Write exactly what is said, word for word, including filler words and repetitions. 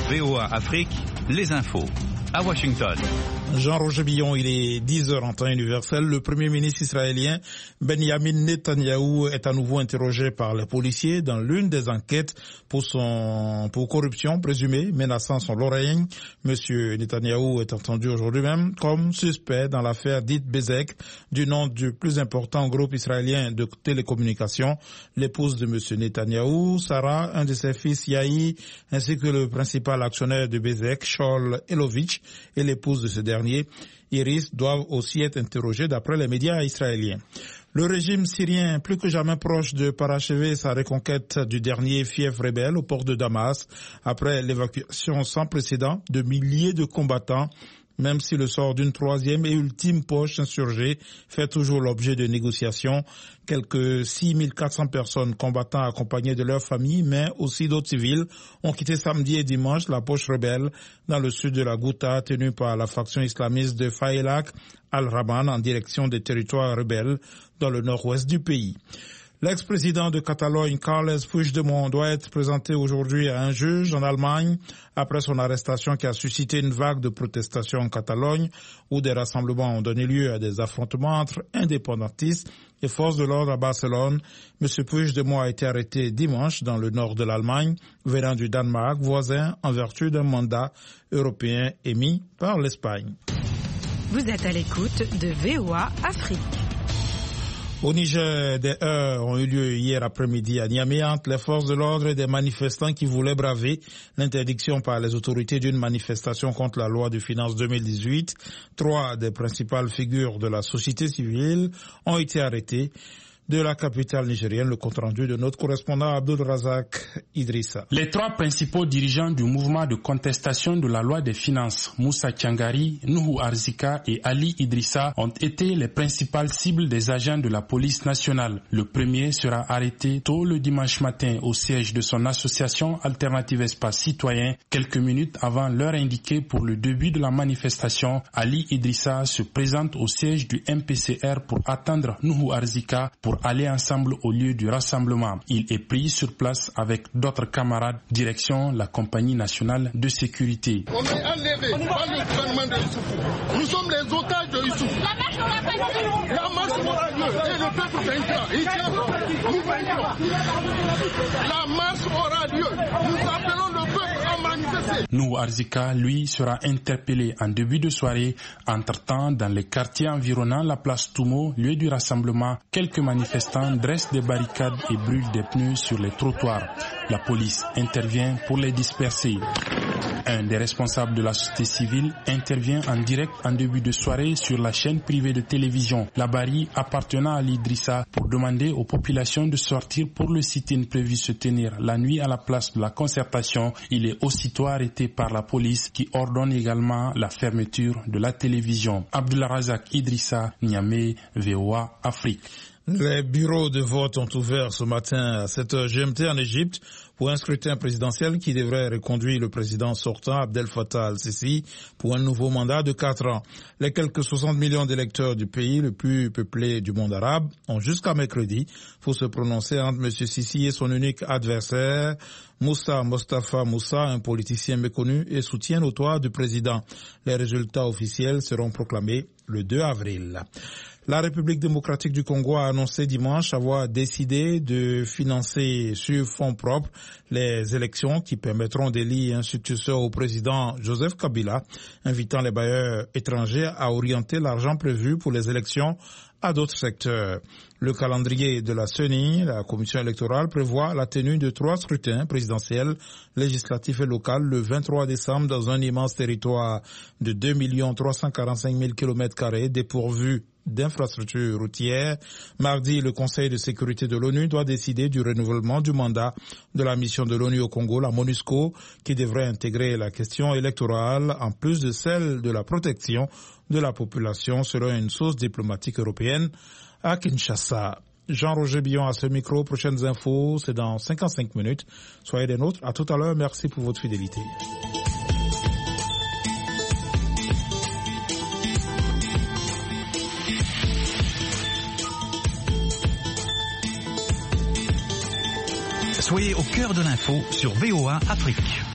V O A Afrique, les infos. À Washington. Jean-Roger Billon, il est dix heures en temps universel. Le premier ministre israélien Benjamin Netanyahou est à nouveau interrogé par les policiers dans l'une des enquêtes pour son pour corruption présumée menaçant son règne. Monsieur Netanyahou est entendu aujourd'hui même comme suspect dans l'affaire dite Bezek, du nom du plus important groupe israélien de télécommunications. L'épouse de Monsieur Netanyahou, Sarah, un de ses fils Yahi, ainsi que le principal actionnaire de Bezek, Shaul Elovitch, et l'épouse de ce dernier, Iris, doivent aussi être interrogés d'après les médias israéliens. Le régime syrien, plus que jamais proche de parachever sa reconquête du dernier fief rebelle au port de Damas, après l'évacuation sans précédent de milliers de combattants, même si le sort d'une troisième et ultime poche insurgée fait toujours l'objet de négociations. Quelques six mille quatre cents personnes combattant accompagnées de leurs familles, mais aussi d'autres civils, ont quitté samedi et dimanche la poche rebelle dans le sud de la Ghouta, tenue par la faction islamiste de Faylaq al-Rahman en direction des territoires rebelles dans le nord-ouest du pays. L'ex-président de Catalogne, Carles Puigdemont, doit être présenté aujourd'hui à un juge en Allemagne après son arrestation qui a suscité une vague de protestations en Catalogne où des rassemblements ont donné lieu à des affrontements entre indépendantistes et forces de l'ordre à Barcelone. Monsieur Puigdemont a été arrêté dimanche dans le nord de l'Allemagne, venant du Danemark, voisin en vertu d'un mandat européen émis par l'Espagne. Vous êtes à l'écoute de V O A Afrique. Au Niger, des heurts ont eu lieu hier après-midi à Niamey entre les forces de l'ordre et des manifestants qui voulaient braver l'interdiction par les autorités d'une manifestation contre la loi de finances deux mille dix-huit. Trois des principales figures de la société civile ont été arrêtées. De la capitale nigérienne, le compte-rendu de notre correspondant Abdul Razak Idrissa. Les trois principaux dirigeants du mouvement de contestation de la loi des finances, Moussa Tiangari, Nuhu Arzika et Ali Idrissa, ont été les principales cibles des agents de la police nationale. Le premier sera arrêté tôt le dimanche matin au siège de son association Alternative Espace Citoyen. Quelques minutes avant l'heure indiquée pour le début de la manifestation, Ali Idrissa se présente au siège du M P C R pour attendre Nuhu Arzika pour aller ensemble au lieu du rassemblement. Il est pris sur place avec d'autres camarades, direction la compagnie nationale de sécurité. On est enlevé par le gouvernement de Issoufou. Nous sommes les otages de Issoufou. La marche aura lieu. La marche aura lieu. Et le peuple vaincra. Nous vaincrons. La marche aura lieu. Nous appelons le peuple à manifester. Nuhu Arzika, lui, sera interpellé en début de soirée. Entre-temps, dans les quartiers environnant la place Toumo, lieu du rassemblement, quelques manifestants manifestants dressent des barricades et brûlent des pneus sur les trottoirs. La police intervient pour les disperser. Un des responsables de la société civile intervient en direct en début de soirée sur la chaîne privée de télévision Labari appartenant à l'Idrissa pour demander aux populations de sortir pour le sit-in prévu se tenir la nuit à la place de la concertation. Il est aussitôt arrêté par la police qui ordonne également la fermeture de la télévision. Abdullah Razak Idrissa, Niamey, V O A Afrique. Les bureaux de vote ont ouvert ce matin à sept heures G M T en Égypte pour un scrutin présidentiel qui devrait reconduire le président sortant Abdel Fattah al-Sisi pour un nouveau mandat de quatre ans. Les quelques soixante millions d'électeurs du pays le plus peuplé du monde arabe ont jusqu'à mercredi pour se prononcer entre M. Sisi et son unique adversaire, Moussa Mostafa Moussa, un politicien méconnu et soutien notoire du président. Les résultats officiels seront proclamés le deux avril. La République démocratique du Congo a annoncé dimanche avoir décidé de financer sur fonds propres les élections qui permettront d'élire un successeur au président Joseph Kabila, invitant les bailleurs étrangers à orienter l'argent prévu pour les élections à d'autres secteurs. Le calendrier de la C E N I, la commission électorale, prévoit la tenue de trois scrutins présidentiels, législatifs et locaux le vingt-trois décembre dans un immense territoire de deux millions trois cent quarante-cinq mille kilomètres carrés dépourvu d'infrastructures routières. Mardi, le Conseil de sécurité de l'ONU doit décider du renouvellement du mandat de la mission de l'ONU au Congo, la MONUSCO, qui devrait intégrer la question électorale en plus de celle de la protection de la population, selon une source diplomatique européenne à Kinshasa. Jean-Roger Billon à ce micro. Prochaines infos, c'est dans cinquante-cinq minutes. Soyez des nôtres. À tout à l'heure. Merci pour votre fidélité. Soyez au cœur de l'info sur V O A Afrique.